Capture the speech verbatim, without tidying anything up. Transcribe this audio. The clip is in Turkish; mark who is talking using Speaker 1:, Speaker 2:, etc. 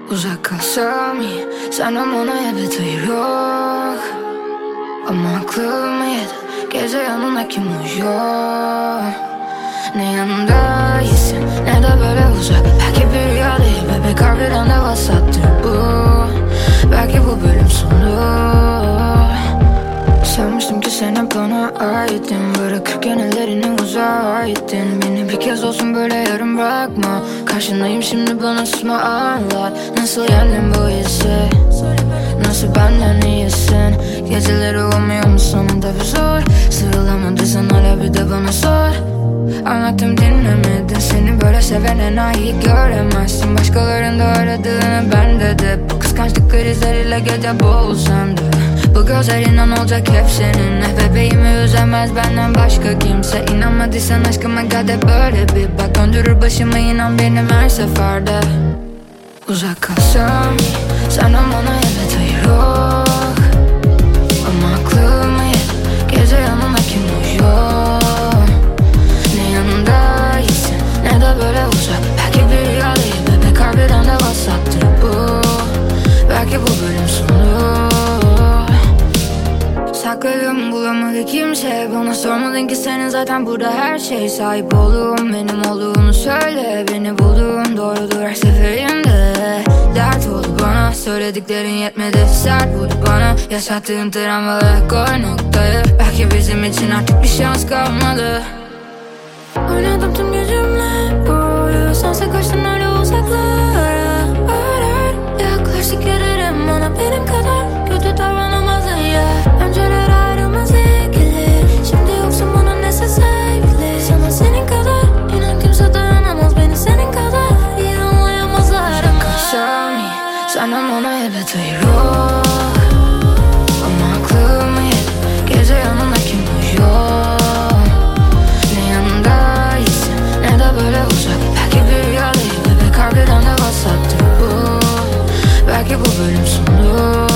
Speaker 1: Uzak kalsam iyi, senden bana elbette yok. Ama aklım yedi, gece yanına kim uyuyor? Ne yanımda iyisin, ne de böyle uzak. Belki bir rüya değil, bebek harbiden de vasattır bu. Belki bu bölüm sonu. Sanmıştım ki sen hep bana aitin, bırakırken ellerinin uzağa gittin. Beni bir kez olsun böyle yarım bırakma. Karşındayım şimdi, bana susma anlat. Nasıl yendin bu hissi, nasıl benden iyisin? Geceleri olmuyor mu sonunda bir zor? Sığılamadıysan hala bir de bana sor. Anlattım dinlemedin, seni böyle seven enayi göremezsin. Başkalarında aradığını bende de. Bu kıskançlık krizleriyle gece boğulsam da. Bu gözler inan olacak hep seninle. Bebeğimi üzemez benden başka kimse. İnanmadıysan aşkıma gel de böyle bir bak. Döndürür başımı inan benim her seferde. Uzak kalsam iyi, senden bana elbette yok. Ama aklım yedi, gece yanına kim uyuyor? Ne yanımda iyisin, ne de böyle uzak. Belki bir rüya değil, bebek harbiden de vasattır bu. Belki bu bölüm sonu. Sakladım bulamadı kimse. Bana sormadın ki senin zaten burada her şey. Sahip olduğum benim olduğunu söyle. Beni bulduğun doğrudur her seferinde. Dert oldu bana, söylediklerin yetmedi. Sert vurdu bana, yaşattığın travmalara koy noktayı. Belki bizim için artık bir şans kalmadı. Oynadım tüm gücümle boyu, sense kaçtın öyle uzaklara. Arar yaklaştık yürürüm bana benim kadar kötü davranamadın ya. Önceler ayrılmaz ilgili, şimdi yoksun bana neyse sevgili. Sana senin kadar inan kimse dayanamaz, beni senin kadar iyi anlayamazlar. Ama kalsam iyi, senden bana elbette yok. Ama aklım yedi, gece yanına kim uyuyor? Ne yanımda iyisin, ne de böyle uzak. Belki bir rüya değil, bebek harbiden de vasattır bu. Belki bu bölüm sonu.